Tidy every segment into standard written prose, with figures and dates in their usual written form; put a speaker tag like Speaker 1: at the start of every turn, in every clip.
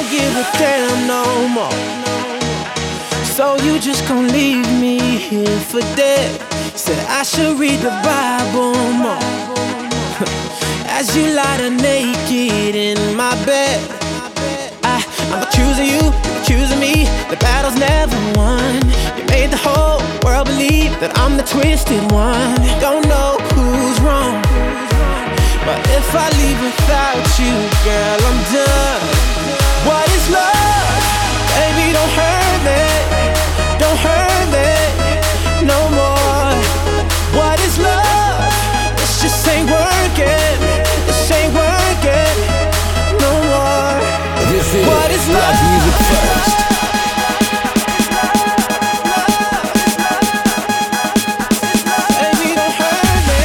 Speaker 1: don't give a damn no more. So you just gon' leave me here for dead. Said I should read the Bible more. As you lie there naked in my bed, I'm accusing you, accusing me. The battle's never won. You made the whole world believe that I'm the twisted one. Don't know who's wrong, but if I leave without you, girl, I'm done. What is love? Baby, don't hurt me, don't hurt me no more. What is love? This just ain't working, this ain't working no more.
Speaker 2: This is
Speaker 1: what is
Speaker 2: Black
Speaker 1: love?
Speaker 2: Music First.
Speaker 1: Baby, don't hurt me,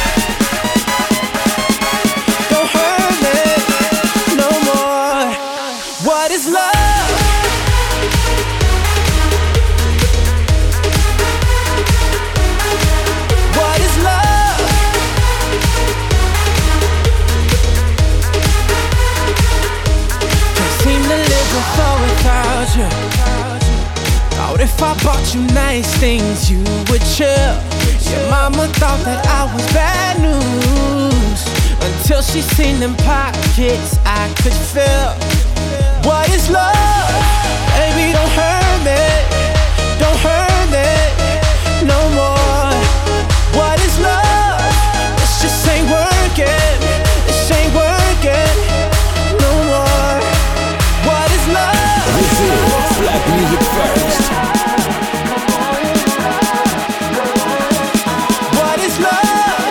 Speaker 1: don't hurt me no more. What is love? What is love? Can't seem to live without you. Thought if I bought you nice things, you would chill. Your mama thought that I was bad news until she seen them pockets I could fill. What is love? Baby, don't hurt me, don't hurt me no more. What is love? This just ain't working, this ain't working no more. What is love?
Speaker 2: This is Black Music First.
Speaker 1: What is love?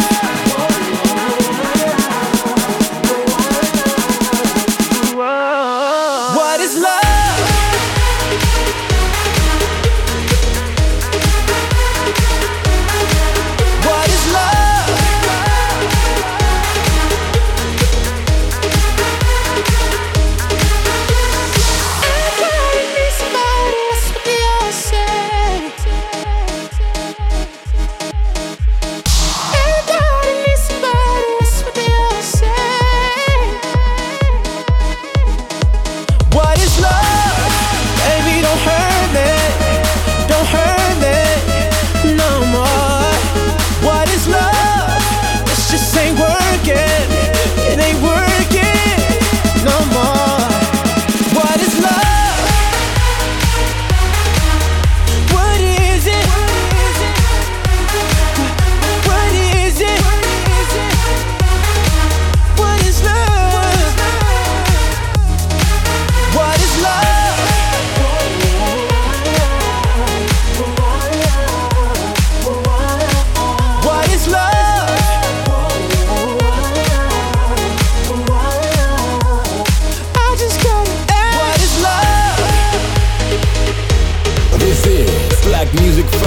Speaker 1: What is love? What is love? Everybody needs somebody, that's what they all say. Everybody needs somebody, that's what they all say. What is love? Baby, don't hurt me, don't hurt me no more. What is love? This just ain't working, it ain't working no more. What is love? What is it? What is it? What is love? What is love? What is love? I just gotta ask. What is love?
Speaker 2: This is Black Music First.